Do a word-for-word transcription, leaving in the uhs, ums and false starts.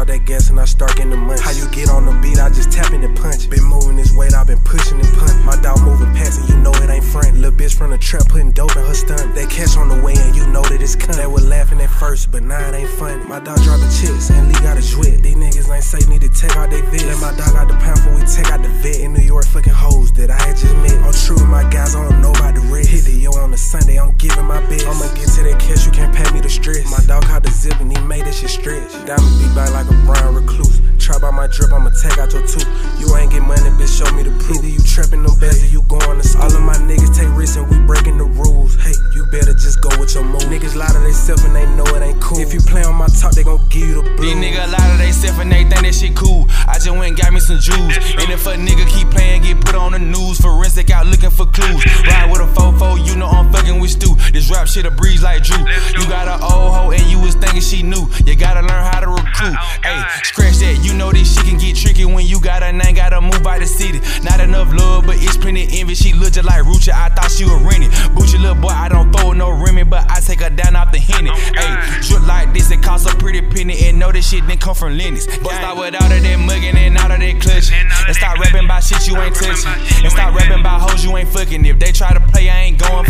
out that gas and I start getting the money. How you get on the beat, I just tapping and punch. Been moving this weight, I been pushing and punch. My dog moving past and you know it ain't front. Little bitch from the trap putting dope in her stunt. They catch on the way and you know that it's coming. They were laughing at first, but now it ain't funny. My dog dropping chips and Lee got a zwit. These niggas ain't say need to take out they vid. Let my dog out the pound before we take out the vet. In New York fucking hoes that I had just met. I'm true with my guys, I don't know about the rest. Hit the yo on the Sunday, I'm giving my best. I'ma get to that cash, you can't pay me the stress. My dog caught the zip and he made that shit stretch. Diamond be back like a brown recluse. Trap out my drip, I'ma take out your tooth. You ain't get money, bitch, show me the proof. Either you trapping them bags or you going to school. All of my niggas take risks and we breaking the rules. Hey, you better just go with your move. Niggas lie to theyself and they know it ain't cool. If you play on my top, they gon' give you the blues. These niggas lie to theyself and they think that shit cool. I just went and got me some juice. And if a nigga keep playing, get put on the news. Forensic out looking for clues. Ride with a fofo, you know I'm fucking with Stu. This rap shit a breeze like Drew. You got an old hoe and you was thinking she knew. You gotta learn how to recruit. Hey, scratch that, you know this shit can get tricky when you got a name, gotta move by the city. Not enough love, but it's plenty envy. She look just like Rucha, I thought she was rented. Boochie little boy, I don't throw no Remy, but I take her down off the Henny. Hey, drip like this, it costs a pretty penny, and know this shit didn't come from Lennox. But stop with all of that mugging and all of that clutching. And stop rapping about shit you ain't touching. And stop rapping about hoes you ain't fucking. If they try to play, I ain't going